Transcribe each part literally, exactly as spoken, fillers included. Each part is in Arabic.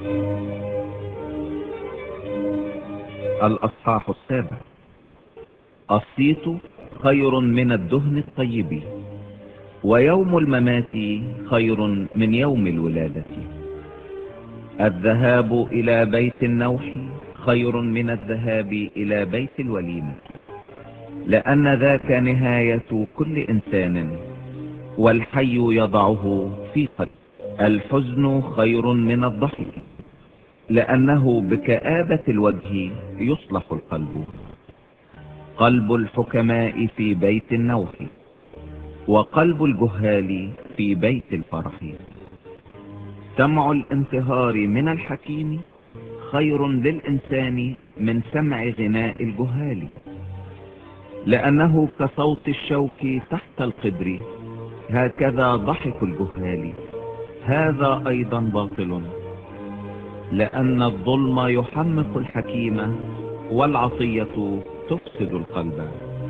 الأصحاح السابع. الصيت خير من الدهن الطيب، ويوم الممات خير من يوم الولادة. الذهاب إلى بيت النوح خير من الذهاب إلى بيت الوليمة، لأن ذاك نهاية كل إنسان، والحي يضعه في قلب. الحزن خير من الضحك، لأنه بكآبة الوجه يصلح القلب. قلب الحكماء في بيت النوح، وقلب الجهال في بيت الفرح. سمع الانتهار من الحكيم خير للإنسان من سمع غناء الجهال، لأنه كصوت الشوك تحت القدر، هكذا ضحك الجهال. هذا أيضا باطل، لأن الظلم يحمق الحكيم، والعطية تفسد القلب.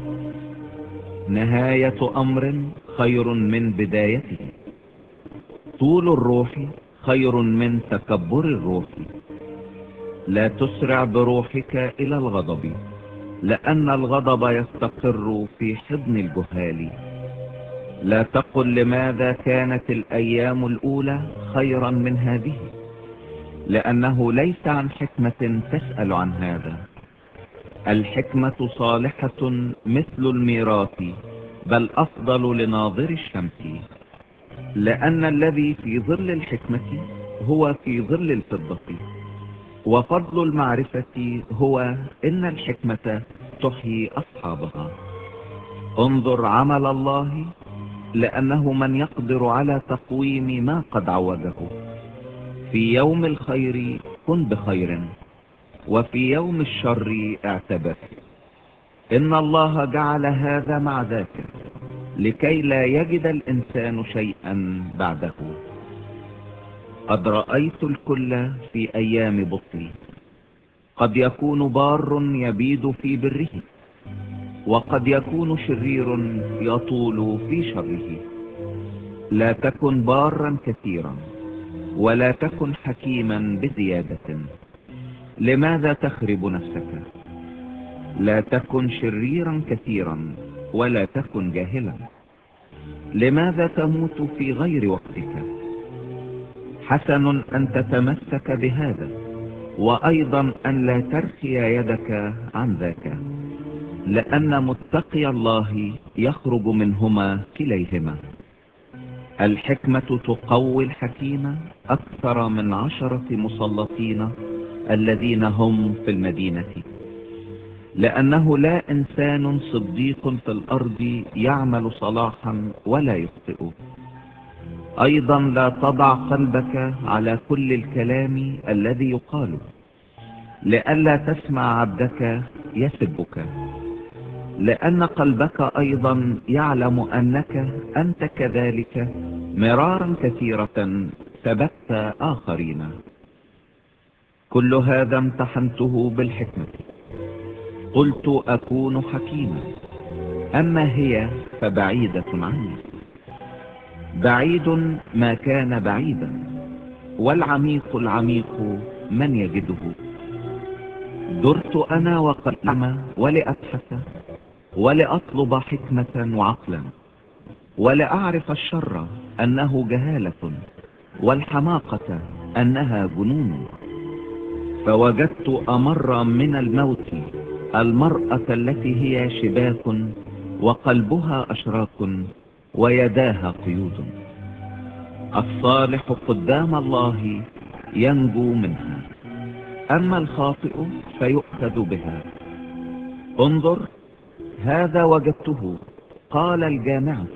نهاية أمر خير من بدايته، طول الروح خير من تكبر الروح. لا تسرع بروحك إلى الغضب، لأن الغضب يستقر في حضن الجهال. لا تقل لماذا كانت الأيام الأولى خيرا من هذه، لأنه ليس عن حكمة تسأل عن هذا. الحكمة صالحة مثل الميراث، بل أفضل لناظر الشمس. لأن الذي في ظل الحكمة هو في ظل الفضة، وفضل المعرفة هو إن الحكمة تحيي أصحابها. انظر عمل الله، لأنه من يقدر على تقويم ما قد عوجه. في يوم الخير كن بخير، وفي يوم الشر اعتبر. إن الله جعل هذا مع ذاك، لكي لا يجد الإنسان شيئا بعده. قد رأيت الكل في أيام بطلي، قد يكون بار يبيد في بره، وقد يكون شرير يطول في شره. لا تكن بارا كثيرا، ولا تكن حكيما بزيادة. لماذا تخرب نفسك؟ لا تكن شريرا كثيرا، ولا تكن جاهلا. لماذا تموت في غير وقتك؟ حسن أن تتمسك بهذا، وأيضا أن لا ترخي يدك عن ذاك، لأن متقي الله يخرج منهما كليهما. الحكمة تقوي الحكيم أكثر من عشرة مسلطين الذين هم في المدينة، لأنه لا إنسان صديق في الأرض يعمل صلاحا ولا يخطئ. أيضا لا تضع قلبك على كل الكلام الذي يقال، لئلا تسمع عبدك يسبك، لأن قلبك أيضا يعلم أنك أنت كذلك مرارا كثيرة سبقت آخرين. كل هذا امتحنته بالحكمة، قلت أكون حكيما، أما هي فبعيدة عني. بعيد ما كان بعيدا، والعميق العميق من يجده. درت أنا وقلما ولأبحث، ولأطلب حكمة وعقلا، ولأعرف الشر أنه جهالة، والحماقة أنها جنون. فوجدت أمر من الموت المرأة التي هي شباك، وقلبها أشراك، ويداها قيود. الصالح قدام الله ينجو منها، أما الخاطئ فيؤخذ بها. انظر، هذا وجدته، قال الجامعة،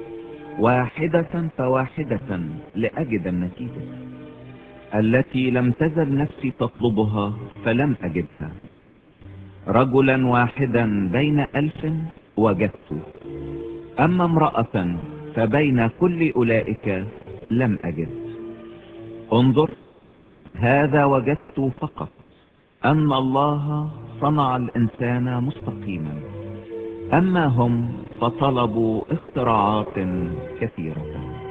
واحدة فواحدة لأجد النتيجة التي لم تزل نفسي تطلبها فلم أجدها. رجلا واحدا بين ألف وجدت، أما امرأة فبين كل أولئك لم أجد. انظر، هذا وجدت فقط، أن الله صنع الإنسان مستقيما، أما هم فطلبوا اختراعات كثيرة.